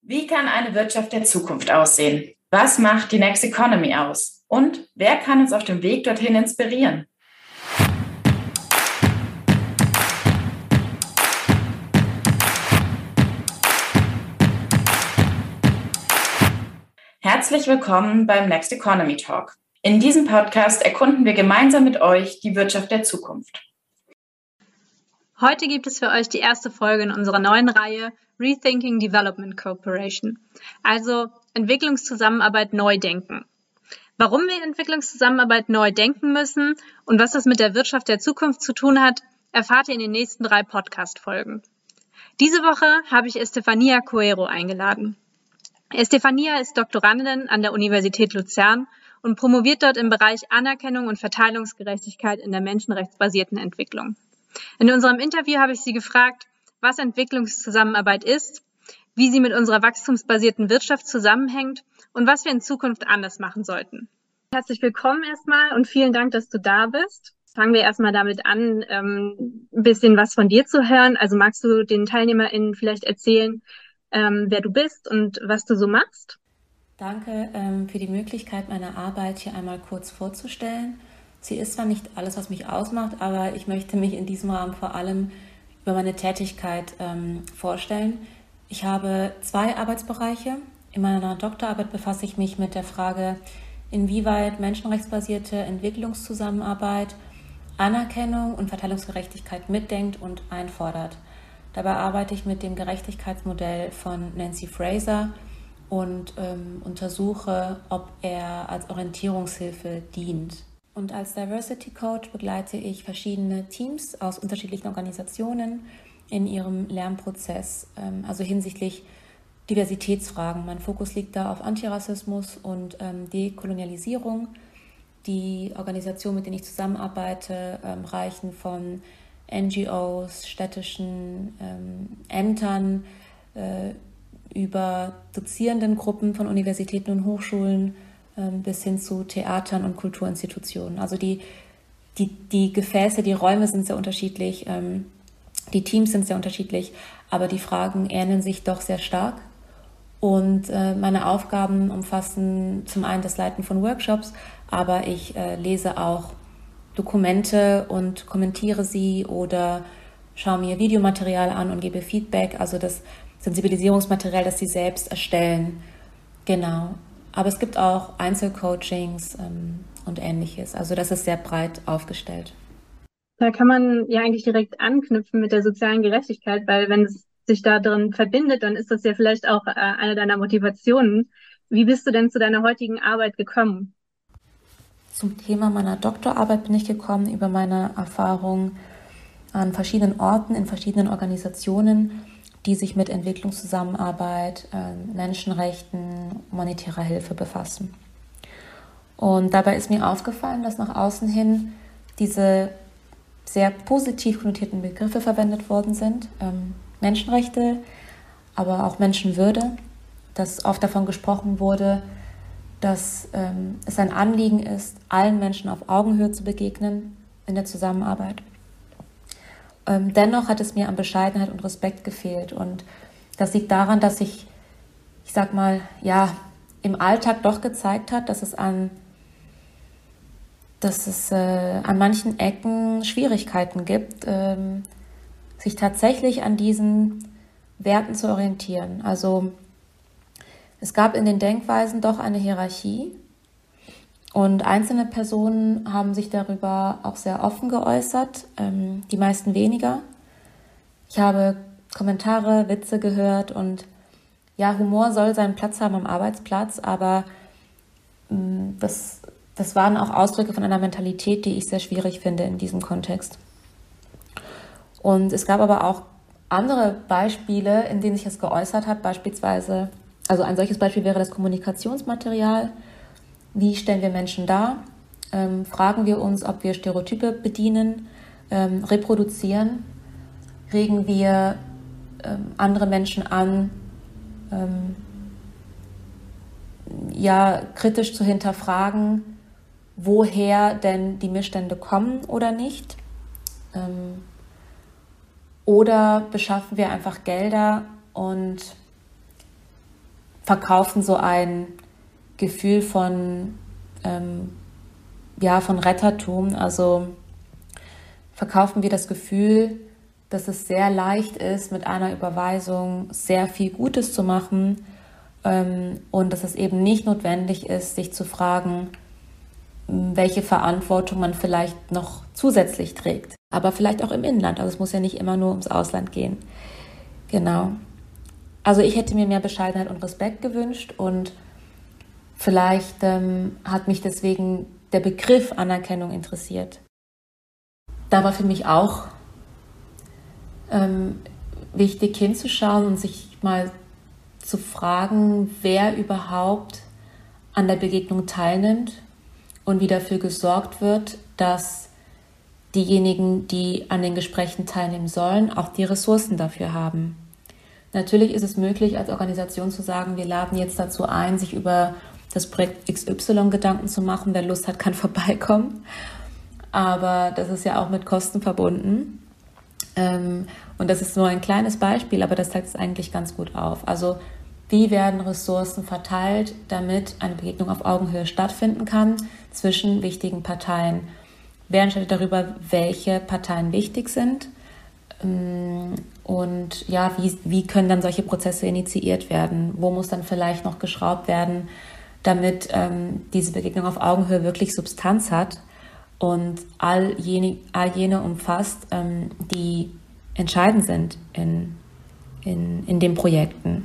Wie kann eine Wirtschaft der Zukunft aussehen? Was macht die Next Economy aus? Und wer kann uns auf dem Weg dorthin inspirieren? Herzlich willkommen beim Next Economy Talk. In diesem Podcast erkunden wir gemeinsam mit euch die Wirtschaft der Zukunft. Heute gibt es für euch die erste Folge in unserer neuen Reihe Rethinking Development Cooperation, also Entwicklungszusammenarbeit neu denken. Warum wir Entwicklungszusammenarbeit neu denken müssen und was das mit der Wirtschaft der Zukunft zu tun hat, erfahrt ihr in den nächsten 3 Podcast-Folgen. Diese Woche habe ich Estefania Coero eingeladen. Estefania ist Doktorandin an der Universität Luzern und promoviert dort im Bereich Anerkennung und Verteilungsgerechtigkeit in der menschenrechtsbasierten Entwicklung. In unserem Interview habe ich sie gefragt, was Entwicklungszusammenarbeit ist, wie sie mit unserer wachstumsbasierten Wirtschaft zusammenhängt und was wir in Zukunft anders machen sollten. Herzlich willkommen erstmal und vielen Dank, dass du da bist. Fangen wir erstmal damit an, ein bisschen was von dir zu hören. Also magst du den TeilnehmerInnen vielleicht erzählen, wer du bist und was du so machst? Danke für die Möglichkeit, meine Arbeit hier einmal kurz vorzustellen. Sie ist zwar nicht alles, was mich ausmacht, aber ich möchte mich in diesem Rahmen vor allem über meine Tätigkeit vorstellen. Ich habe 2 Arbeitsbereiche. In meiner Doktorarbeit befasse ich mich mit der Frage, inwieweit menschenrechtsbasierte Entwicklungszusammenarbeit Anerkennung und Verteilungsgerechtigkeit mitdenkt und einfordert. Dabei arbeite ich mit dem Gerechtigkeitsmodell von Nancy Fraser und untersuche, ob er als Orientierungshilfe dient. Und als Diversity Coach begleite ich verschiedene Teams aus unterschiedlichen Organisationen in ihrem Lernprozess, also hinsichtlich Diversitätsfragen. Mein Fokus liegt da auf Antirassismus und Dekolonialisierung. Die Organisationen, mit denen ich zusammenarbeite, reichen von NGOs, städtischen Ämtern, über Dozierendengruppen von Universitäten und Hochschulen bis hin zu Theatern und Kulturinstitutionen. Also die Gefäße, die Räume sind sehr unterschiedlich, die Teams sind sehr unterschiedlich, aber die Fragen ähneln sich doch sehr stark. Und meine Aufgaben umfassen zum einen das Leiten von Workshops, aber ich lese auch Dokumente und kommentiere sie oder schaue mir Videomaterial an und gebe Feedback, also das Sensibilisierungsmaterial, das sie selbst erstellen. Genau. Aber es gibt auch Einzelcoachings und Ähnliches. Also das ist sehr breit aufgestellt. Da kann man ja eigentlich direkt anknüpfen mit der sozialen Gerechtigkeit, weil wenn es sich da drin verbindet, dann ist das ja vielleicht auch eine deiner Motivationen. Wie bist du denn zu deiner heutigen Arbeit gekommen? Zum Thema meiner Doktorarbeit bin ich gekommen über meine Erfahrung an verschiedenen Orten, in verschiedenen Organisationen, die sich mit Entwicklungszusammenarbeit, Menschenrechten, humanitärer Hilfe befassen. Und dabei ist mir aufgefallen, dass nach außen hin diese sehr positiv konnotierten Begriffe verwendet worden sind. Menschenrechte, aber auch Menschenwürde, dass oft davon gesprochen wurde, dass es ein Anliegen ist, allen Menschen auf Augenhöhe zu begegnen in der Zusammenarbeit. Dennoch hat es mir an Bescheidenheit und Respekt gefehlt. Und das liegt daran, dass ich sag mal, ja, im Alltag doch gezeigt hat, dass es an manchen Ecken Schwierigkeiten gibt, sich tatsächlich an diesen Werten zu orientieren. Also es gab in den Denkweisen doch eine Hierarchie und einzelne Personen haben sich darüber auch sehr offen geäußert, die meisten weniger. Ich habe Kommentare, Witze gehört und ja, Humor soll seinen Platz haben am Arbeitsplatz, aber das waren auch Ausdrücke von einer Mentalität, die ich sehr schwierig finde in diesem Kontext. Und es gab aber auch andere Beispiele, in denen sich das geäußert hat, beispielsweise, also ein solches Beispiel wäre das Kommunikationsmaterial. Wie stellen wir Menschen dar? Fragen wir uns, ob wir Stereotype bedienen, reproduzieren? Regen wir andere Menschen an, kritisch zu hinterfragen, woher denn die Missstände kommen oder nicht? Oder beschaffen wir einfach Gelder und verkaufen so ein Gefühl von Rettertum. Also verkaufen wir das Gefühl, dass es sehr leicht ist, mit einer Überweisung sehr viel Gutes zu machen, und dass es eben nicht notwendig ist, sich zu fragen, welche Verantwortung man vielleicht noch zusätzlich trägt. Aber vielleicht auch im Inland. Also es muss ja nicht immer nur ums Ausland gehen. Genau. Also ich hätte mir mehr Bescheidenheit und Respekt gewünscht, und vielleicht hat mich deswegen der Begriff Anerkennung interessiert. Da war für mich auch wichtig hinzuschauen und sich mal zu fragen, wer überhaupt an der Begegnung teilnimmt und wie dafür gesorgt wird, dass diejenigen, die an den Gesprächen teilnehmen sollen, auch die Ressourcen dafür haben. Natürlich ist es möglich, als Organisation zu sagen, wir laden jetzt dazu ein, sich über das Projekt XY Gedanken zu machen. Wer Lust hat, kann vorbeikommen. Aber das ist ja auch mit Kosten verbunden. Und das ist nur ein kleines Beispiel, aber das zeigt es eigentlich ganz gut auf. Also wie werden Ressourcen verteilt, damit eine Begegnung auf Augenhöhe stattfinden kann zwischen wichtigen Parteien? Wer entscheidet darüber, welche Parteien wichtig sind? Und ja, wie können dann solche Prozesse initiiert werden? Wo muss dann vielleicht noch geschraubt werden, damit diese Begegnung auf Augenhöhe wirklich Substanz hat und all jene umfasst, die entscheidend sind in den Projekten.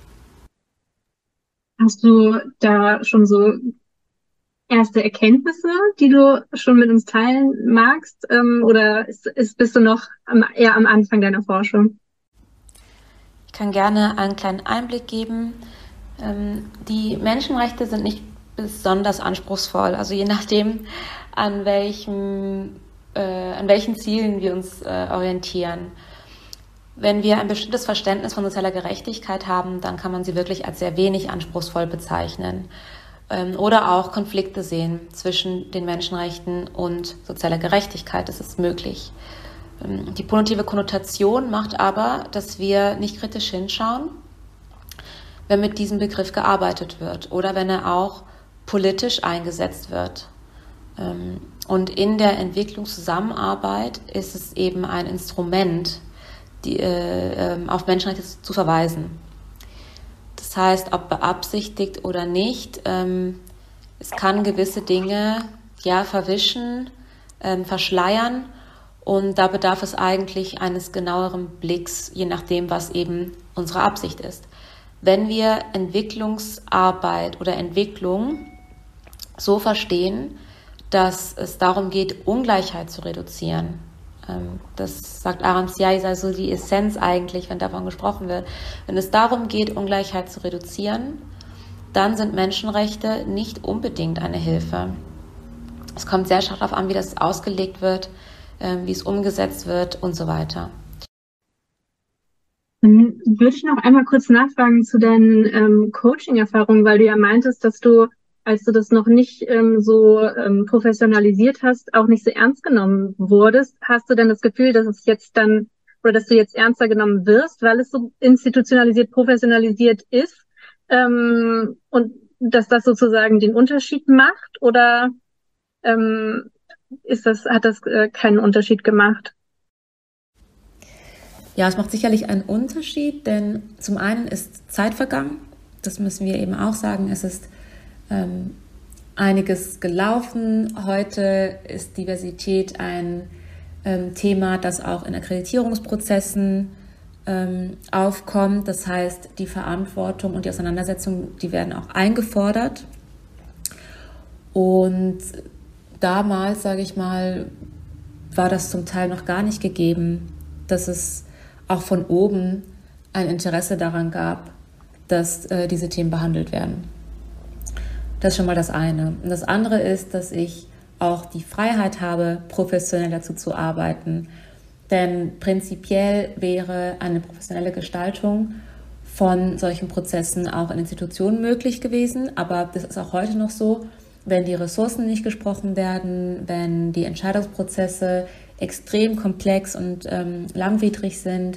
Hast du da schon so erste Erkenntnisse, die du schon mit uns teilen magst? Oder bist du noch eher am Anfang deiner Forschung? Ich kann gerne einen kleinen Einblick geben. Die Menschenrechte sind nicht besonders anspruchsvoll. Also je nachdem, an welchen Zielen wir uns orientieren. Wenn wir ein bestimmtes Verständnis von sozialer Gerechtigkeit haben, dann kann man sie wirklich als sehr wenig anspruchsvoll bezeichnen. Oder auch Konflikte sehen zwischen den Menschenrechten und sozialer Gerechtigkeit. Das ist möglich. Die positive Konnotation macht aber, dass wir nicht kritisch hinschauen, wenn mit diesem Begriff gearbeitet wird oder wenn er auch politisch eingesetzt wird. Und in der Entwicklungszusammenarbeit ist es eben ein Instrument, auf Menschenrechte zu verweisen. Das heißt, ob beabsichtigt oder nicht, es kann gewisse Dinge verwischen, verschleiern, und da bedarf es eigentlich eines genaueren Blicks, je nachdem, was eben unsere Absicht ist. Wenn wir Entwicklungsarbeit oder Entwicklung so verstehen, dass es darum geht, Ungleichheit zu reduzieren, das sagt Aram Siai, ist also die Essenz eigentlich, wenn davon gesprochen wird. Wenn es darum geht, Ungleichheit zu reduzieren, dann sind Menschenrechte nicht unbedingt eine Hilfe. Es kommt sehr stark darauf an, wie das ausgelegt wird, wie es umgesetzt wird und so weiter. Dann würde ich noch einmal kurz nachfragen zu deinen Coaching-Erfahrungen, weil du ja meintest, dass du, als du das noch nicht professionalisiert hast, auch nicht so ernst genommen wurdest. Hast du denn das Gefühl, dass es jetzt dann, oder dass du jetzt ernster genommen wirst, weil es so institutionalisiert, professionalisiert ist, und dass das sozusagen den Unterschied macht, oder hat das keinen Unterschied gemacht? Ja, es macht sicherlich einen Unterschied, denn zum einen ist Zeit vergangen, das müssen wir eben auch sagen, es ist einiges gelaufen. Heute ist Diversität ein Thema, das auch in Akkreditierungsprozessen aufkommt. Das heißt, die Verantwortung und die Auseinandersetzung, die werden auch eingefordert. Und damals, sage ich mal, war das zum Teil noch gar nicht gegeben, dass es auch von oben ein Interesse daran gab, dass diese Themen behandelt werden. Das ist schon mal das eine. Und das andere ist, dass ich auch die Freiheit habe, professionell dazu zu arbeiten. Denn prinzipiell wäre eine professionelle Gestaltung von solchen Prozessen auch in Institutionen möglich gewesen. Aber das ist auch heute noch so, wenn die Ressourcen nicht gesprochen werden, wenn die Entscheidungsprozesse extrem komplex und langwierig sind,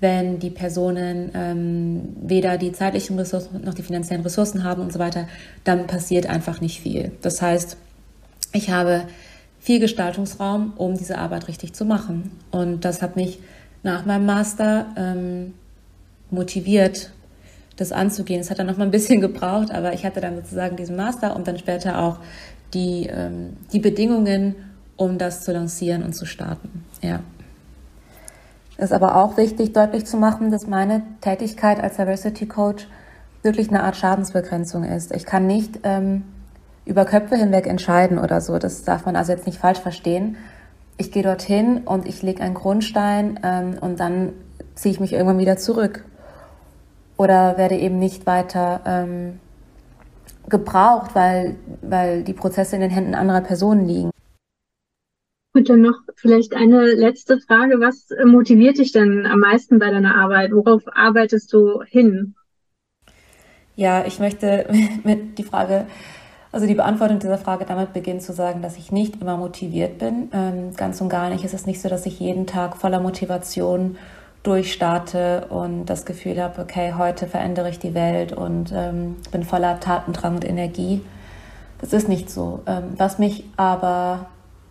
wenn die Personen weder die zeitlichen Ressourcen noch die finanziellen Ressourcen haben und so weiter, dann passiert einfach nicht viel. Das heißt, ich habe viel Gestaltungsraum, um diese Arbeit richtig zu machen. Und das hat mich nach meinem Master motiviert, das anzugehen. Es hat dann noch mal ein bisschen gebraucht, aber ich hatte dann sozusagen diesen Master und dann später auch die Bedingungen, um das zu lancieren und zu starten. Ja. Es ist aber auch wichtig, deutlich zu machen, dass meine Tätigkeit als Diversity Coach wirklich eine Art Schadensbegrenzung ist. Ich kann nicht über Köpfe hinweg entscheiden oder so. Das darf man also jetzt nicht falsch verstehen. Ich gehe dorthin und ich lege einen Grundstein und dann ziehe ich mich irgendwann wieder zurück. Oder werde eben nicht weiter gebraucht, weil die Prozesse in den Händen anderer Personen liegen. Und dann noch vielleicht eine letzte Frage. Was motiviert dich denn am meisten bei deiner Arbeit? Worauf arbeitest du hin? Ja, ich möchte mit die Beantwortung dieser Frage damit beginnen zu sagen, dass ich nicht immer motiviert bin. Ganz und gar nicht. Es ist nicht so, dass ich jeden Tag voller Motivation durchstarte und das Gefühl habe, okay, heute verändere ich die Welt und bin voller Tatendrang und Energie. Das ist nicht so. Was mich aber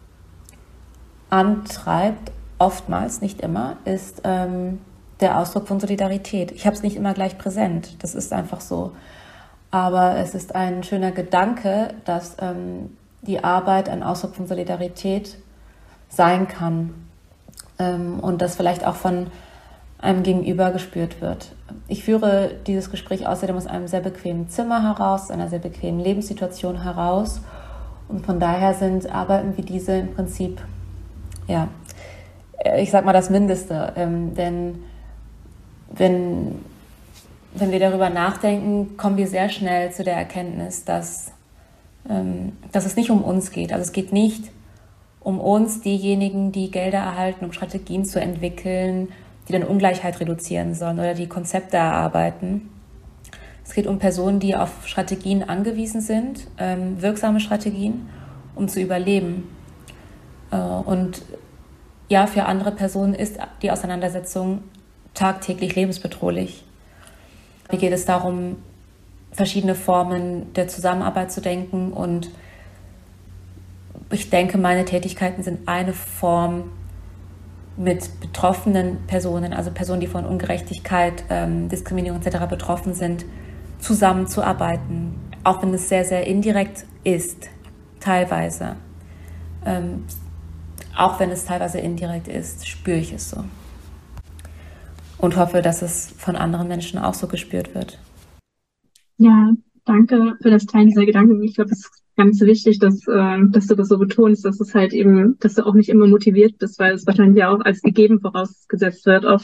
antreibt, oftmals, nicht immer, ist der Ausdruck von Solidarität. Ich habe es nicht immer gleich präsent, das ist einfach so. Aber es ist ein schöner Gedanke, dass die Arbeit ein Ausdruck von Solidarität sein kann und das vielleicht auch von einem Gegenüber gespürt wird. Ich führe dieses Gespräch außerdem aus einem sehr bequemen Zimmer heraus, einer sehr bequemen Lebenssituation heraus und von daher sind Arbeiten wie diese im Prinzip, ja, ich sag mal das Mindeste, denn wenn wir darüber nachdenken, kommen wir sehr schnell zu der Erkenntnis, dass es nicht um uns geht. Also es geht nicht um uns, diejenigen, die Gelder erhalten, um Strategien zu entwickeln, die dann Ungleichheit reduzieren sollen oder die Konzepte erarbeiten. Es geht um Personen, die auf Strategien angewiesen sind, wirksame Strategien, um zu überleben. Und ja, für andere Personen ist die Auseinandersetzung tagtäglich lebensbedrohlich. Mir geht es darum, verschiedene Formen der Zusammenarbeit zu denken und ich denke, meine Tätigkeiten sind eine Form, mit betroffenen Personen, also Personen, die von Ungerechtigkeit, Diskriminierung etc. betroffen sind, zusammenzuarbeiten, auch wenn es sehr, sehr indirekt ist, teilweise. Auch wenn es teilweise indirekt ist, spüre ich es so. Und hoffe, dass es von anderen Menschen auch so gespürt wird. Ja, danke für das Teilen dieser Gedanken. Ich glaube, es ist ganz wichtig, dass du das so betonst, dass es halt eben, dass du auch nicht immer motiviert bist, weil es wahrscheinlich ja auch als gegeben vorausgesetzt wird oft.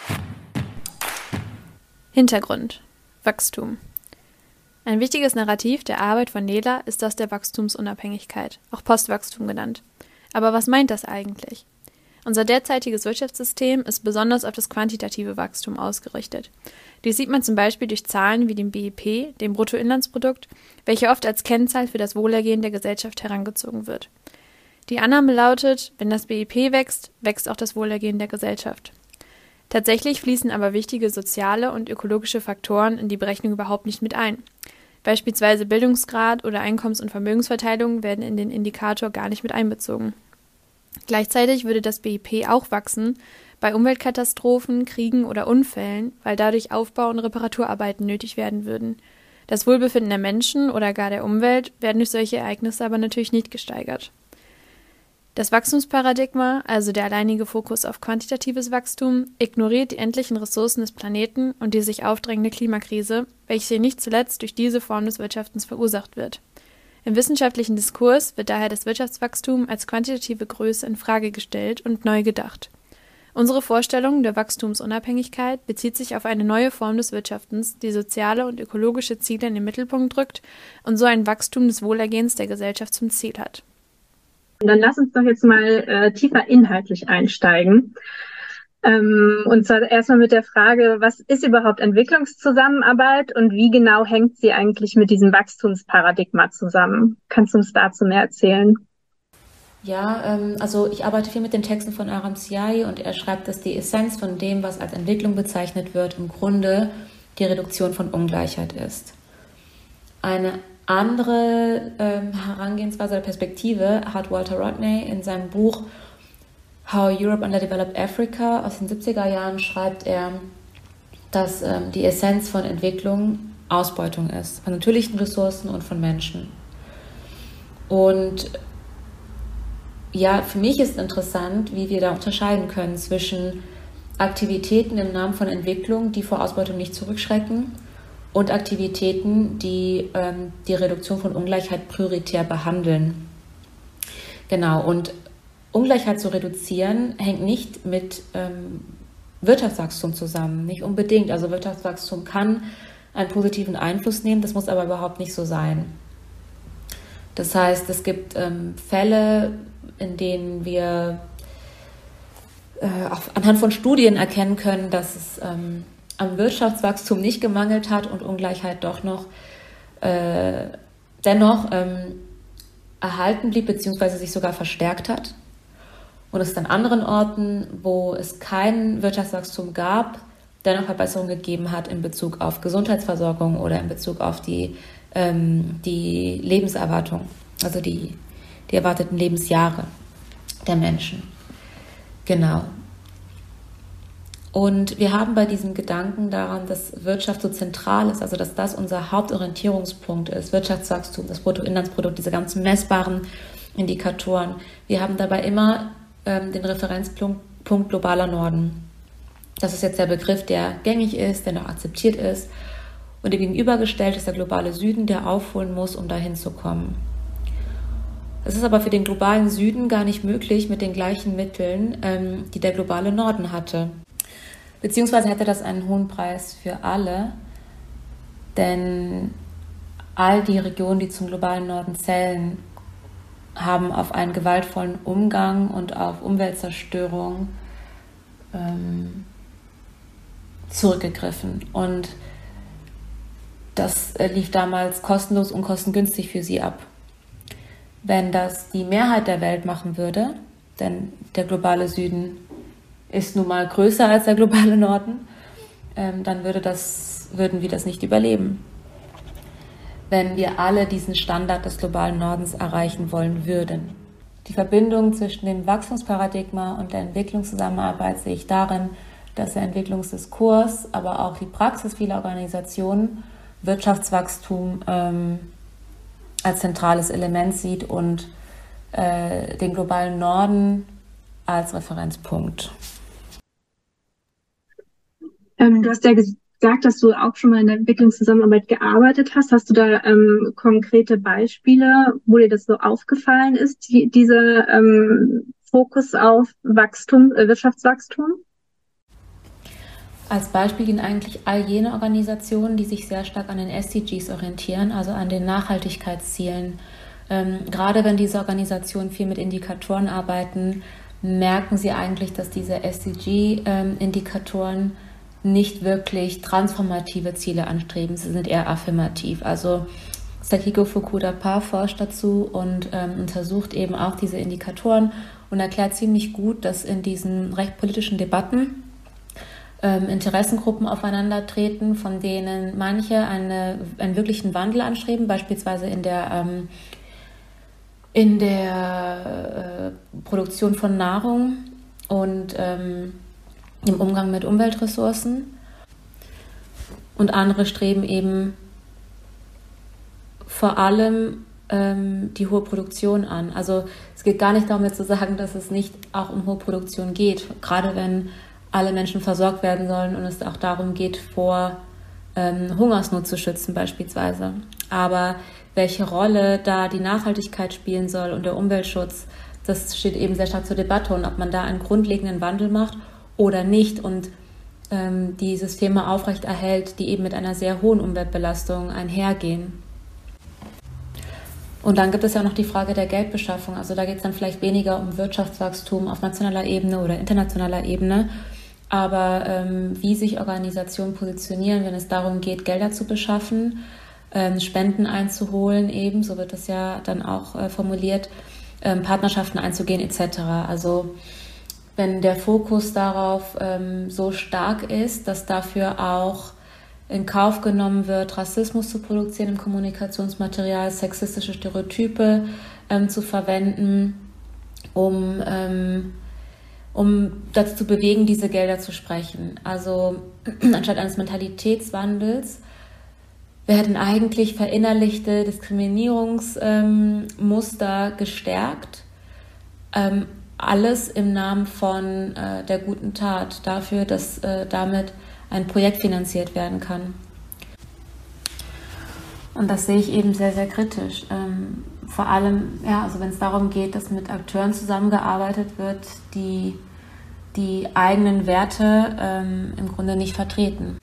Hintergrund: Wachstum. Ein wichtiges Narrativ der Arbeit von Nela ist das der Wachstumsunabhängigkeit, auch Postwachstum genannt. Aber was meint das eigentlich? Unser derzeitiges Wirtschaftssystem ist besonders auf das quantitative Wachstum ausgerichtet. Dies sieht man zum Beispiel durch Zahlen wie dem BIP, dem Bruttoinlandsprodukt, welche oft als Kennzahl für das Wohlergehen der Gesellschaft herangezogen wird. Die Annahme lautet, wenn das BIP wächst, wächst auch das Wohlergehen der Gesellschaft. Tatsächlich fließen aber wichtige soziale und ökologische Faktoren in die Berechnung überhaupt nicht mit ein. Beispielsweise Bildungsgrad oder Einkommens- und Vermögensverteilung werden in den Indikator gar nicht mit einbezogen. Gleichzeitig würde das BIP auch wachsen bei Umweltkatastrophen, Kriegen oder Unfällen, weil dadurch Aufbau- und Reparaturarbeiten nötig werden würden. Das Wohlbefinden der Menschen oder gar der Umwelt werden durch solche Ereignisse aber natürlich nicht gesteigert. Das Wachstumsparadigma, also der alleinige Fokus auf quantitatives Wachstum, ignoriert die endlichen Ressourcen des Planeten und die sich aufdrängende Klimakrise, welche nicht zuletzt durch diese Form des Wirtschaftens verursacht wird. Im wissenschaftlichen Diskurs wird daher das Wirtschaftswachstum als quantitative Größe in Frage gestellt und neu gedacht. Unsere Vorstellung der Wachstumsunabhängigkeit bezieht sich auf eine neue Form des Wirtschaftens, die soziale und ökologische Ziele in den Mittelpunkt rückt und so ein Wachstum des Wohlergehens der Gesellschaft zum Ziel hat. Dann lass uns doch jetzt mal tiefer inhaltlich einsteigen. Und zwar erstmal mit der Frage, was ist überhaupt Entwicklungszusammenarbeit und wie genau hängt sie eigentlich mit diesem Wachstumsparadigma zusammen? Kannst du uns dazu mehr erzählen? Ja, also ich arbeite viel mit den Texten von Aram Ziai und er schreibt, dass die Essenz von dem, was als Entwicklung bezeichnet wird, im Grunde die Reduktion von Ungleichheit ist. Eine andere Herangehensweise oder Perspektive hat Walter Rodney in seinem Buch How Europe Underdeveloped Africa aus den 70er Jahren, schreibt er, dass die Essenz von Entwicklung Ausbeutung ist, von natürlichen Ressourcen und von Menschen. Und ja, für mich ist interessant, wie wir da unterscheiden können zwischen Aktivitäten im Namen von Entwicklung, die vor Ausbeutung nicht zurückschrecken, und Aktivitäten, die die Reduktion von Ungleichheit prioritär behandeln. Genau, und Ungleichheit zu reduzieren hängt nicht mit Wirtschaftswachstum zusammen, nicht unbedingt. Also Wirtschaftswachstum kann einen positiven Einfluss nehmen, das muss aber überhaupt nicht so sein. Das heißt, es gibt Fälle, in denen wir auch anhand von Studien erkennen können, dass es am Wirtschaftswachstum nicht gemangelt hat und Ungleichheit doch noch dennoch erhalten blieb bzw. sich sogar verstärkt hat. Und es an anderen Orten, wo es kein Wirtschaftswachstum gab, dennoch Verbesserungen gegeben hat in Bezug auf Gesundheitsversorgung oder in Bezug auf die Lebenserwartung, also die erwarteten Lebensjahre der Menschen. Genau. Und wir haben bei diesem Gedanken daran, dass Wirtschaft so zentral ist, also dass das unser Hauptorientierungspunkt ist, Wirtschaftswachstum, das Bruttoinlandsprodukt, diese ganzen messbaren Indikatoren. Wir haben dabei immer den Referenzpunkt globaler Norden. Das ist jetzt der Begriff, der gängig ist, der noch akzeptiert ist. Und dem gegenübergestellt ist der globale Süden, der aufholen muss, um dahin zu kommen. Es ist aber für den globalen Süden gar nicht möglich mit den gleichen Mitteln, die der globale Norden hatte. Beziehungsweise hätte das einen hohen Preis für alle, denn all die Regionen, die zum globalen Norden zählen, haben auf einen gewaltvollen Umgang und auf Umweltzerstörung zurückgegriffen. Und das lief damals kostenlos und kostengünstig für sie ab. Wenn das die Mehrheit der Welt machen würde, denn der globale Süden ist nun mal größer als der globale Norden, dann würden wir das nicht überleben. Wenn wir alle diesen Standard des globalen Nordens erreichen wollen würden. Die Verbindung zwischen dem Wachstumsparadigma und der Entwicklungszusammenarbeit sehe ich darin, dass der Entwicklungsdiskurs, aber auch die Praxis vieler Organisationen Wirtschaftswachstum als zentrales Element sieht und den globalen Norden als Referenzpunkt. Du hast ja gesagt, dass du auch schon mal in der Entwicklungszusammenarbeit gearbeitet hast. Hast du da konkrete Beispiele, wo dir das so aufgefallen ist, dieser Fokus auf Wirtschaftswachstum? Als Beispiel dienen eigentlich all jene Organisationen, die sich sehr stark an den SDGs orientieren, also an den Nachhaltigkeitszielen. Gerade wenn diese Organisationen viel mit Indikatoren arbeiten, merken sie eigentlich, dass diese SDG-Indikatoren nicht wirklich transformative Ziele anstreben, sie sind eher affirmativ. Also Sakiko Fukuda forscht dazu und untersucht eben auch diese Indikatoren und erklärt ziemlich gut, dass in diesen recht politischen Debatten Interessengruppen aufeinandertreten, von denen manche einen wirklichen Wandel anstreben, beispielsweise in der Produktion von Nahrung und im Umgang mit Umweltressourcen. Und andere streben eben vor allem die hohe Produktion an. Also es geht gar nicht darum, jetzt zu sagen, dass es nicht auch um hohe Produktion geht, gerade wenn alle Menschen versorgt werden sollen und es auch darum geht, vor Hungersnot zu schützen beispielsweise. Aber welche Rolle da die Nachhaltigkeit spielen soll und der Umweltschutz, das steht eben sehr stark zur Debatte und ob man da einen grundlegenden Wandel macht oder nicht und die Systeme aufrechterhält, die eben mit einer sehr hohen Umweltbelastung einhergehen. Und dann gibt es ja auch noch die Frage der Geldbeschaffung. Also da geht es dann vielleicht weniger um Wirtschaftswachstum auf nationaler Ebene oder internationaler Ebene, aber wie sich Organisationen positionieren, wenn es darum geht, Gelder zu beschaffen, Spenden einzuholen eben, so wird das ja dann auch formuliert, Partnerschaften einzugehen etc. Also wenn der Fokus darauf so stark ist, dass dafür auch in Kauf genommen wird, Rassismus zu produzieren im Kommunikationsmaterial, sexistische Stereotype zu verwenden, um dazu zu bewegen, diese Gelder zu sprechen. Also anstatt eines Mentalitätswandels werden eigentlich verinnerlichte Diskriminierungsmuster gestärkt. Alles im Namen von der guten Tat, dafür, dass damit ein Projekt finanziert werden kann. Und das sehe ich eben sehr, sehr kritisch. Vor allem, also wenn es darum geht, dass mit Akteuren zusammengearbeitet wird, die die eigenen Werte im Grunde nicht vertreten.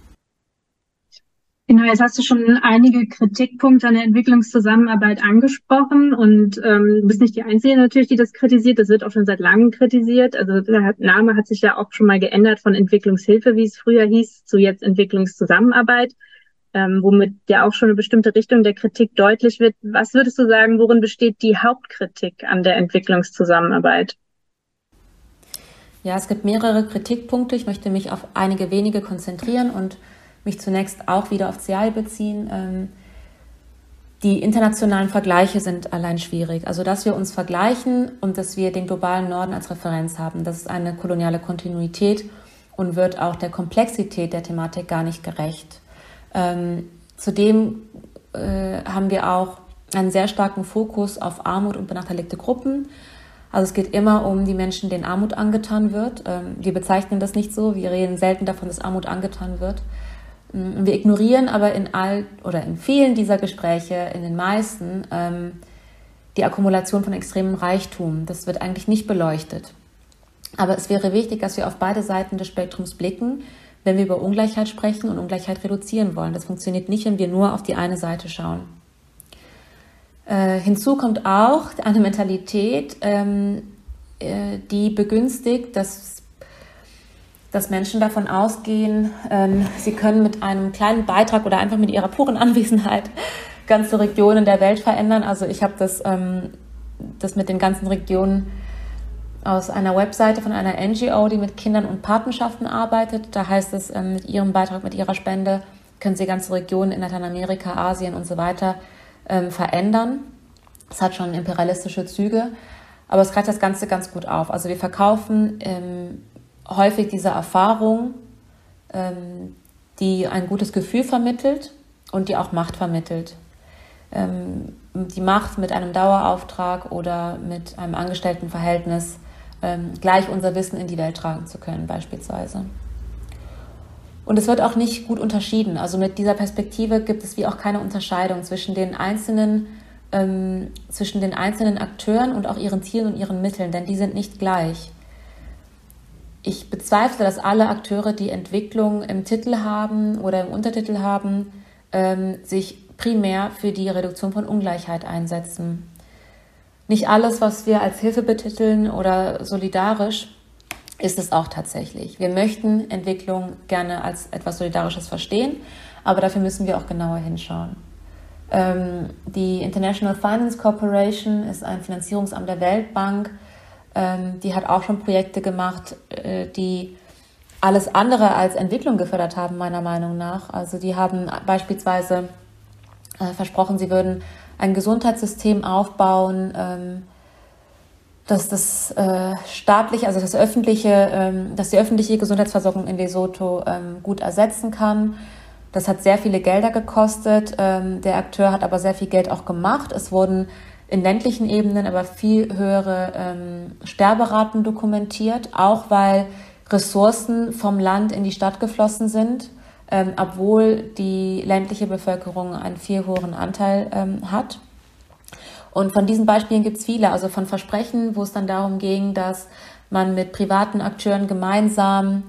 Genau, jetzt hast du schon einige Kritikpunkte an der Entwicklungszusammenarbeit angesprochen und du bist nicht die Einzige natürlich, die das kritisiert. Das wird auch schon seit langem kritisiert. Also der Name hat sich ja auch schon mal geändert von Entwicklungshilfe, wie es früher hieß, zu jetzt Entwicklungszusammenarbeit, womit ja auch schon eine bestimmte Richtung der Kritik deutlich wird. Was würdest du sagen, worin besteht die Hauptkritik an der Entwicklungszusammenarbeit? Ja, es gibt mehrere Kritikpunkte. Ich möchte mich auf einige wenige konzentrieren und mich zunächst auch wieder auf CI beziehen. Die internationalen Vergleiche sind allein schwierig. Also, dass wir uns vergleichen und dass wir den globalen Norden als Referenz haben, das ist eine koloniale Kontinuität und wird auch der Komplexität der Thematik gar nicht gerecht. Zudem haben wir auch einen sehr starken Fokus auf Armut und benachteiligte Gruppen. Also es geht immer um die Menschen, denen Armut angetan wird. Wir bezeichnen das nicht so, wir reden selten davon, dass Armut angetan wird. Wir ignorieren aber in vielen dieser Gespräche, in den meisten, die Akkumulation von extremem Reichtum. Das wird eigentlich nicht beleuchtet. Aber es wäre wichtig, dass wir auf beide Seiten des Spektrums blicken, wenn wir über Ungleichheit sprechen und Ungleichheit reduzieren wollen. Das funktioniert nicht, wenn wir nur auf die eine Seite schauen. Hinzu kommt auch eine Mentalität, die begünstigt, dass Menschen davon ausgehen, sie können mit einem kleinen Beitrag oder einfach mit ihrer puren Anwesenheit ganze Regionen der Welt verändern. Also ich habe das mit den ganzen Regionen aus einer Webseite von einer NGO, die mit Kindern und Patenschaften arbeitet. Da heißt es, mit ihrem Beitrag, mit ihrer Spende können sie ganze Regionen in Lateinamerika, Asien und so weiter verändern. Das hat schon imperialistische Züge, aber es greift das Ganze ganz gut auf. Also wir verkaufen häufig diese Erfahrung, die ein gutes Gefühl vermittelt und die auch Macht vermittelt. Die Macht mit einem Dauerauftrag oder mit einem Angestelltenverhältnis, gleich unser Wissen in die Welt tragen zu können beispielsweise. Und es wird auch nicht gut unterschieden. Also mit dieser Perspektive gibt es wie auch keine Unterscheidung zwischen den einzelnen Akteuren und auch ihren Zielen und ihren Mitteln, denn die sind nicht gleich. Ich bezweifle, dass alle Akteure, die Entwicklung im Titel haben oder im Untertitel haben, sich primär für die Reduktion von Ungleichheit einsetzen. Nicht alles, was wir als Hilfe betiteln oder solidarisch, ist es auch tatsächlich. Wir möchten Entwicklung gerne als etwas Solidarisches verstehen, aber dafür müssen wir auch genauer hinschauen. Die International Finance Corporation ist ein Finanzierungsamt der Weltbank. Die hat auch schon Projekte gemacht, die alles andere als Entwicklung gefördert haben, meiner Meinung nach. Also die haben beispielsweise versprochen, sie würden ein Gesundheitssystem aufbauen, dass das die öffentliche Gesundheitsversorgung in Lesotho gut ersetzen kann. Das hat sehr viele Gelder gekostet. Der Akteur hat aber sehr viel Geld auch gemacht. Es wurden in ländlichen Ebenen aber viel höhere Sterberaten dokumentiert, auch weil Ressourcen vom Land in die Stadt geflossen sind, obwohl die ländliche Bevölkerung einen viel höheren Anteil hat. Und von diesen Beispielen gibt es viele, also von Versprechen, wo es dann darum ging, dass man mit privaten Akteuren gemeinsam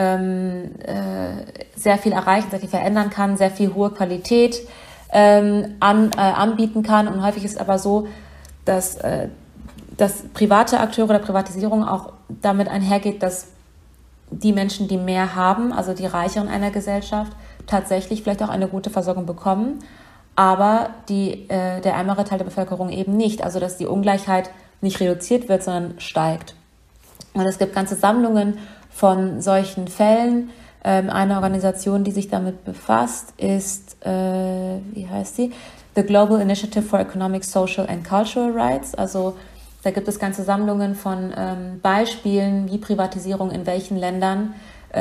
sehr viel erreichen, sehr viel verändern kann, sehr viel hohe Qualität anbieten kann. Und häufig ist es aber so, dass private Akteure oder Privatisierung auch damit einhergeht, dass die Menschen, die mehr haben, also die Reicheren einer Gesellschaft, tatsächlich vielleicht auch eine gute Versorgung bekommen, aber der ärmere Teil der Bevölkerung eben nicht. Also dass die Ungleichheit nicht reduziert wird, sondern steigt. Und es gibt ganze Sammlungen von solchen Fällen. Eine Organisation, die sich damit befasst, ist, wie heißt sie? The Global Initiative for Economic, Social and Cultural Rights. Also da gibt es ganze Sammlungen von Beispielen, wie Privatisierung in welchen Ländern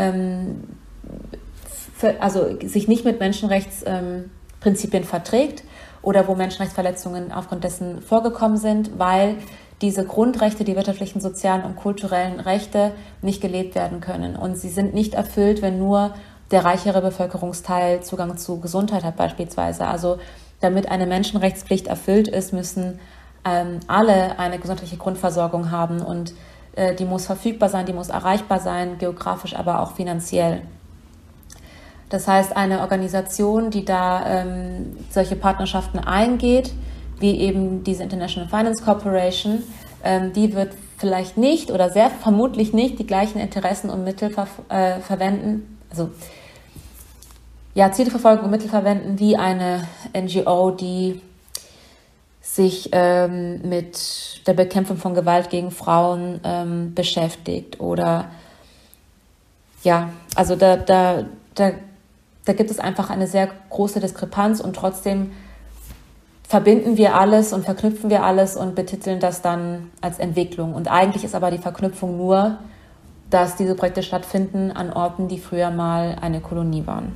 sich nicht mit Menschenrechtsprinzipien verträgt oder wo Menschenrechtsverletzungen aufgrund dessen vorgekommen sind, weil diese Grundrechte, die wirtschaftlichen, sozialen und kulturellen Rechte nicht gelebt werden können. Und sie sind nicht erfüllt, wenn nur der reichere Bevölkerungsteil Zugang zu Gesundheit hat beispielsweise. Also damit eine Menschenrechtspflicht erfüllt ist, müssen alle eine gesundheitliche Grundversorgung haben und die muss verfügbar sein, die muss erreichbar sein, geografisch, aber auch finanziell. Das heißt, eine Organisation, die da solche Partnerschaften eingeht, wie eben diese International Finance Corporation, die wird vielleicht nicht oder sehr vermutlich nicht die gleichen Interessen und Mittel verwenden, also ja, Ziele verfolgen und Mittel verwenden wie eine NGO, die sich mit der Bekämpfung von Gewalt gegen Frauen beschäftigt. Oder ja, also da gibt es einfach eine sehr große Diskrepanz und trotzdem verbinden wir alles und verknüpfen wir alles und betiteln das dann als Entwicklung. Und eigentlich ist aber die Verknüpfung nur, dass diese Projekte stattfinden an Orten, die früher mal eine Kolonie waren.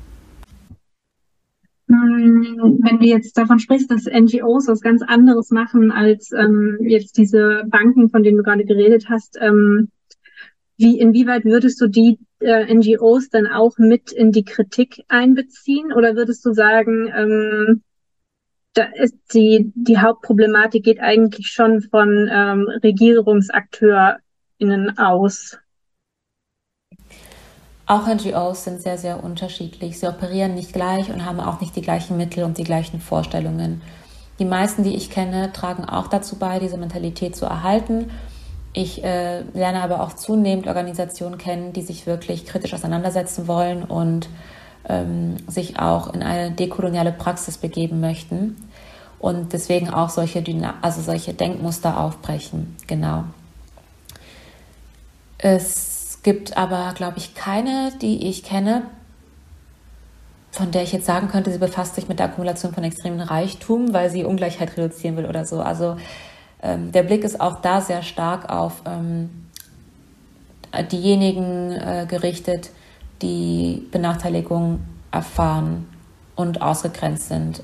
Wenn du jetzt davon sprichst, dass NGOs was ganz anderes machen als jetzt diese Banken, von denen du gerade geredet hast, inwieweit würdest du die NGOs dann auch mit in die Kritik einbeziehen? Oder würdest du sagen, da ist die Hauptproblematik geht eigentlich schon von RegierungsakteurInnen aus? Auch NGOs sind sehr, sehr unterschiedlich. Sie operieren nicht gleich und haben auch nicht die gleichen Mittel und die gleichen Vorstellungen. Die meisten, die ich kenne, tragen auch dazu bei, diese Mentalität zu erhalten. Ich lerne aber auch zunehmend Organisationen kennen, die sich wirklich kritisch auseinandersetzen wollen und sich auch in eine dekoloniale Praxis begeben möchten und deswegen auch solche Denkmuster aufbrechen. Genau. Es gibt aber, glaube ich, keine, die ich kenne, von der ich jetzt sagen könnte, sie befasst sich mit der Akkumulation von extremem Reichtum, weil sie Ungleichheit reduzieren will oder so. Also der Blick ist auch da sehr stark auf diejenigen gerichtet, die Benachteiligung erfahren und ausgegrenzt sind.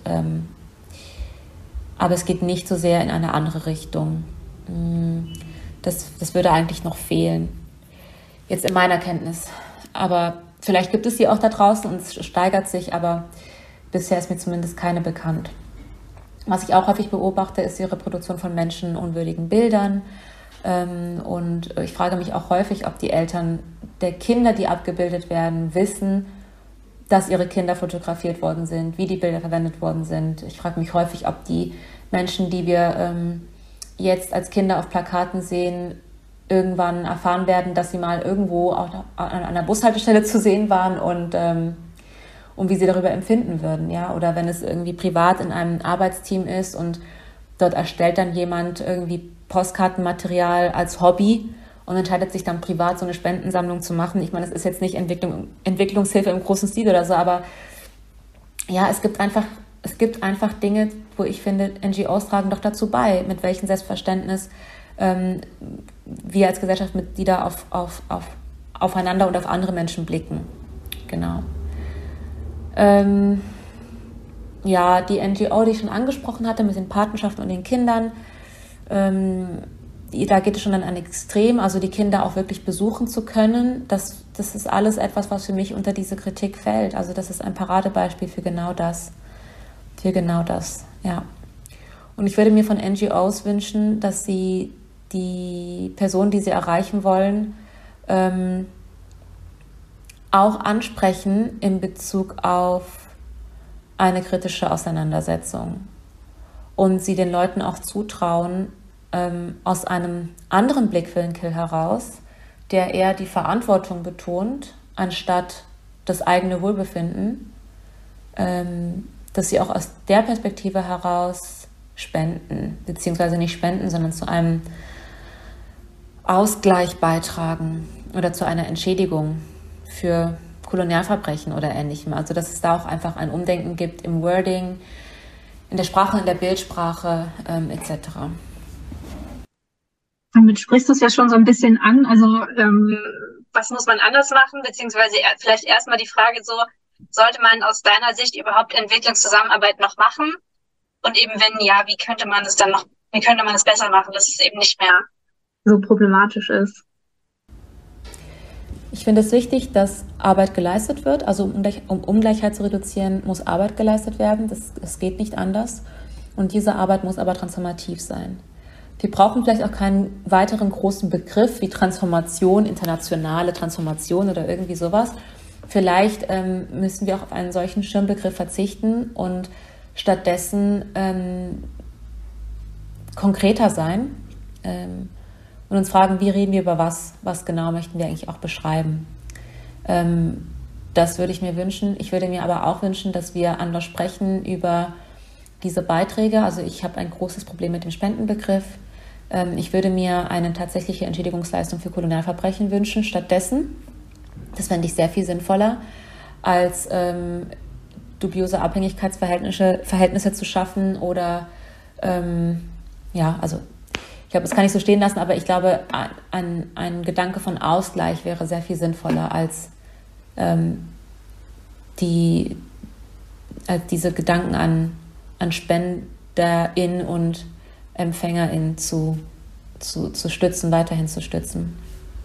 Aber es geht nicht so sehr in eine andere Richtung. Das würde eigentlich noch fehlen. Jetzt in meiner Kenntnis. Aber vielleicht gibt es sie auch da draußen und es steigert sich, aber bisher ist mir zumindest keine bekannt. Was ich auch häufig beobachte, ist die Reproduktion von menschenunwürdigen Bildern. Und ich frage mich auch häufig, ob die Eltern der Kinder, die abgebildet werden, wissen, dass ihre Kinder fotografiert worden sind, wie die Bilder verwendet worden sind. Ich frage mich häufig, ob die Menschen, die wir jetzt als Kinder auf Plakaten sehen, irgendwann erfahren werden, dass sie mal irgendwo auch an einer Bushaltestelle zu sehen waren und wie sie darüber empfinden würden. Ja? Oder wenn es irgendwie privat in einem Arbeitsteam ist und dort erstellt dann jemand irgendwie Postkartenmaterial als Hobby und entscheidet sich dann privat so eine Spendensammlung zu machen. Ich meine, es ist jetzt nicht Entwicklungshilfe im großen Stil oder so, aber ja, es gibt einfach Dinge, wo ich finde, NGOs tragen doch dazu bei, mit welchem Selbstverständnis wir als Gesellschaftsmitglieder aufeinander und auf andere Menschen blicken. Genau. Ja, die NGO, die ich schon angesprochen hatte, mit den Patenschaften und den Kindern, da geht es schon an ein Extrem, also die Kinder auch wirklich besuchen zu können. Das ist alles etwas, was für mich unter diese Kritik fällt. Also das ist ein Paradebeispiel für genau das. Ja. Und ich würde mir von NGOs wünschen, dass sie die Personen, die sie erreichen wollen, auch ansprechen in Bezug auf eine kritische Auseinandersetzung. Und sie den Leuten auch zutrauen, aus einem anderen Blickwinkel heraus, der eher die Verantwortung betont, anstatt das eigene Wohlbefinden, dass sie auch aus der Perspektive heraus spenden, beziehungsweise nicht spenden, sondern zu einem Ausgleich beitragen oder zu einer Entschädigung für Kolonialverbrechen oder Ähnlichem. Also dass es da auch einfach ein Umdenken gibt im Wording, in der Sprache, in der Bildsprache etc. Damit sprichst du es ja schon so ein bisschen an. Also was muss man anders machen? Beziehungsweise vielleicht erstmal die Frage so, sollte man aus deiner Sicht überhaupt Entwicklungszusammenarbeit noch machen? Und eben wenn ja, wie könnte man es besser machen, dass es eben nicht mehr so problematisch ist? Ich finde es wichtig, dass Arbeit geleistet wird. Also um Ungleichheit zu reduzieren, muss Arbeit geleistet werden. Das geht nicht anders. Und diese Arbeit muss aber transformativ sein. Wir brauchen vielleicht auch keinen weiteren großen Begriff wie Transformation, internationale Transformation oder irgendwie sowas. Vielleicht müssen wir auch auf einen solchen Schirmbegriff verzichten und stattdessen konkreter sein und uns fragen, wie reden wir über was genau möchten wir eigentlich auch beschreiben. Das würde ich mir wünschen. Ich würde mir aber auch wünschen, dass wir anders sprechen über diese Beiträge. Also ich habe ein großes Problem mit dem Spendenbegriff. Ich würde mir eine tatsächliche Entschädigungsleistung für Kolonialverbrechen wünschen. Stattdessen, das fände ich sehr viel sinnvoller, als dubiose Abhängigkeitsverhältnisse zu schaffen oder also ich glaube, das kann ich so stehen lassen, aber ich glaube, ein Gedanke von Ausgleich wäre sehr viel sinnvoller als diese Gedanken an SpenderIn und EmpfängerIn zu stützen, weiterhin zu stützen.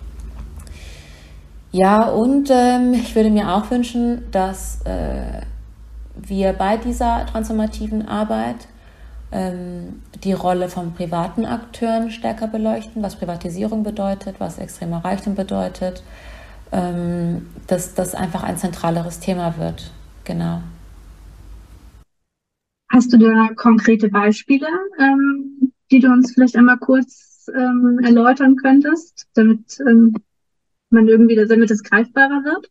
Ja, und ich würde mir auch wünschen, dass wir bei dieser transformativen Arbeit die Rolle von privaten Akteuren stärker beleuchten, was Privatisierung bedeutet, was extremer Reichtum bedeutet, dass das einfach ein zentraleres Thema wird. Genau. Hast du da konkrete Beispiele, die du uns vielleicht einmal kurz erläutern könntest, damit damit es greifbarer wird?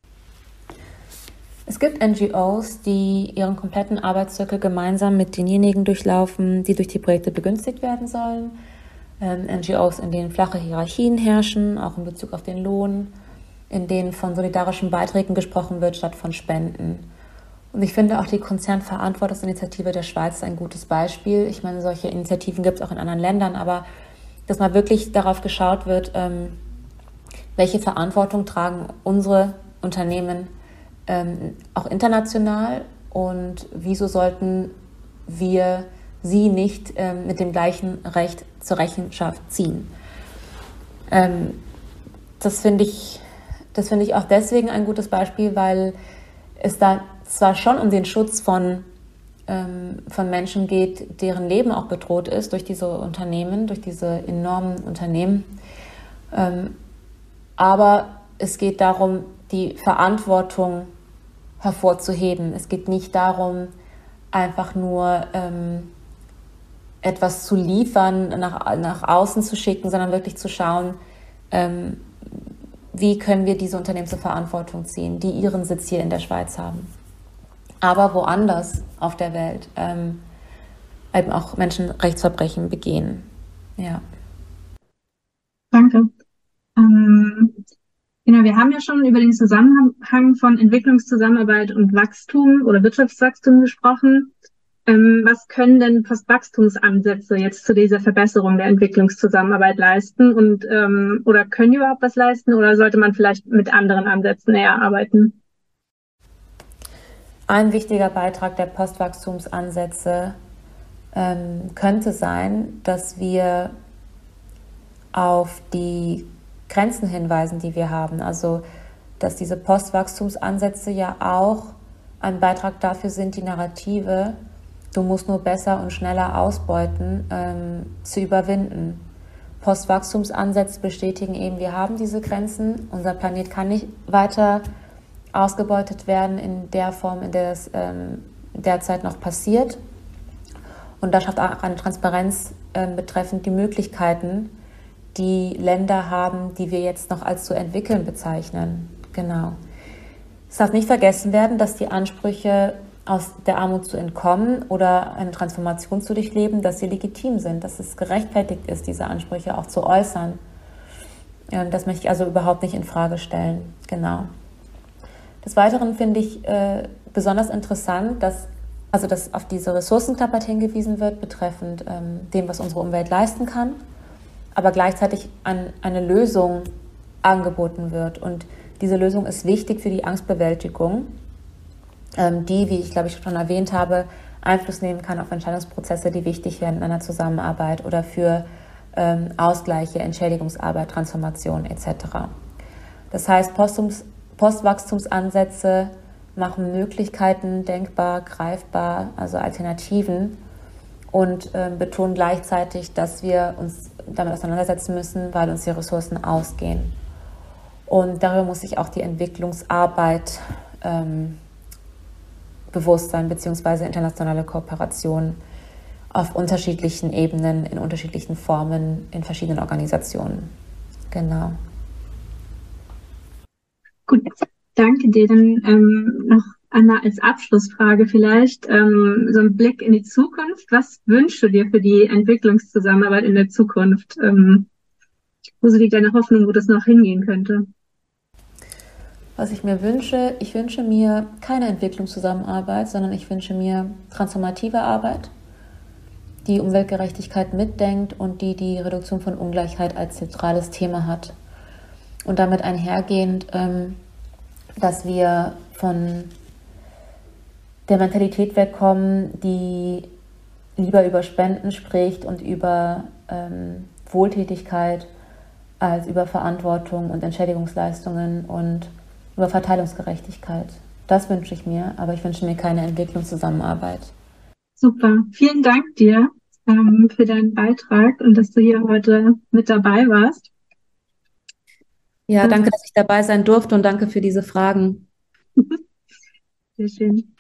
Es gibt NGOs, die ihren kompletten Arbeitszirkel gemeinsam mit denjenigen durchlaufen, die durch die Projekte begünstigt werden sollen. NGOs, in denen flache Hierarchien herrschen, auch in Bezug auf den Lohn, in denen von solidarischen Beiträgen gesprochen wird, statt von Spenden. Und ich finde auch die Konzernverantwortungsinitiative der Schweiz ist ein gutes Beispiel. Ich meine, solche Initiativen gibt es auch in anderen Ländern, aber dass mal wirklich darauf geschaut wird, welche Verantwortung tragen unsere Unternehmen auch international und wieso sollten wir sie nicht mit dem gleichen Recht zur Rechenschaft ziehen. Das finde ich auch deswegen ein gutes Beispiel, weil es da zwar schon um den Schutz von Menschen geht, deren Leben auch bedroht ist durch diese Unternehmen, durch diese enormen Unternehmen, aber es geht darum, die Verantwortung hervorzuheben. Es geht nicht darum, einfach nur etwas zu liefern, nach außen zu schicken, sondern wirklich zu schauen, wie können wir diese Unternehmen zur Verantwortung ziehen, die ihren Sitz hier in der Schweiz haben. Aber woanders auf der Welt eben auch Menschenrechtsverbrechen begehen. Ja. Danke. Genau, wir haben ja schon über den Zusammenhang von Entwicklungszusammenarbeit und Wachstum oder Wirtschaftswachstum gesprochen. Was können denn Postwachstumsansätze jetzt zu dieser Verbesserung der Entwicklungszusammenarbeit leisten und oder können die überhaupt was leisten oder sollte man vielleicht mit anderen Ansätzen eher arbeiten? Ein wichtiger Beitrag der Postwachstumsansätze könnte sein, dass wir auf die Grenzen hinweisen, die wir haben. Also, dass diese Postwachstumsansätze ja auch ein Beitrag dafür sind, die Narrative, du musst nur besser und schneller ausbeuten, zu überwinden. Postwachstumsansätze bestätigen eben, wir haben diese Grenzen, unser Planet kann nicht weiter ausgebeutet werden in der Form, in der es derzeit noch passiert. Und das schafft auch eine Transparenz betreffend die Möglichkeiten, die Länder haben, die wir jetzt noch als zu entwickeln bezeichnen. Genau. Es darf nicht vergessen werden, dass die Ansprüche aus der Armut zu entkommen oder eine Transformation zu durchleben, dass sie legitim sind, dass es gerechtfertigt ist, diese Ansprüche auch zu äußern. Das möchte ich also überhaupt nicht in Frage stellen. Genau. Des Weiteren finde ich besonders interessant, dass auf diese Ressourcenknappheit hingewiesen wird, betreffend dem, was unsere Umwelt leisten kann, aber gleichzeitig eine Lösung angeboten wird. Und diese Lösung ist wichtig für die Angstbewältigung, die, wie ich glaube ich schon erwähnt habe, Einfluss nehmen kann auf Entscheidungsprozesse, die wichtig werden in einer Zusammenarbeit oder für Ausgleiche, Entschädigungsarbeit, Transformation etc. Das heißt, Postwachstumsansätze machen Möglichkeiten denkbar, greifbar, also Alternativen und betonen gleichzeitig, dass wir uns damit auseinandersetzen müssen, weil uns die Ressourcen ausgehen. Und darüber muss sich auch die Entwicklungsarbeit bewusst sein, beziehungsweise internationale Kooperation auf unterschiedlichen Ebenen, in unterschiedlichen Formen, in verschiedenen Organisationen. Genau. Gut, danke dir. Dann noch Anna als Abschlussfrage vielleicht, so ein Blick in die Zukunft. Was wünschst du dir für die Entwicklungszusammenarbeit in der Zukunft? Wo liegt deine Hoffnung, wo das noch hingehen könnte? Was ich mir wünsche, ich wünsche mir keine Entwicklungszusammenarbeit, sondern ich wünsche mir transformative Arbeit, die Umweltgerechtigkeit mitdenkt und die Reduktion von Ungleichheit als zentrales Thema hat. Und damit einhergehend, dass wir von der Mentalität wegkommen, die lieber über Spenden spricht und über Wohltätigkeit als über Verantwortung und Entschädigungsleistungen und über Verteilungsgerechtigkeit. Das wünsche ich mir, aber ich wünsche mir keine Entwicklungszusammenarbeit. Super, vielen Dank dir für deinen Beitrag und dass du hier heute mit dabei warst. Ja, danke, dass ich dabei sein durfte und danke für diese Fragen. Sehr schön.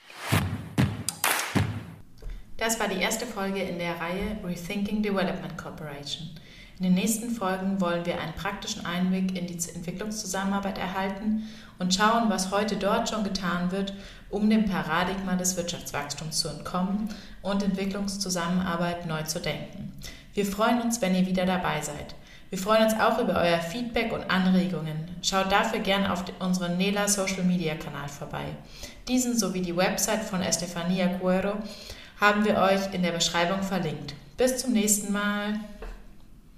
Das war die erste Folge in der Reihe Rethinking Development Cooperation. In den nächsten Folgen wollen wir einen praktischen Einblick in die Entwicklungszusammenarbeit erhalten und schauen, was heute dort schon getan wird, um dem Paradigma des Wirtschaftswachstums zu entkommen und Entwicklungszusammenarbeit neu zu denken. Wir freuen uns, wenn ihr wieder dabei seid. Wir freuen uns auch über euer Feedback und Anregungen. Schaut dafür gerne auf unseren Nela Social Media Kanal vorbei. Diesen sowie die Website von Estefania Cuero haben wir euch in der Beschreibung verlinkt. Bis zum nächsten Mal.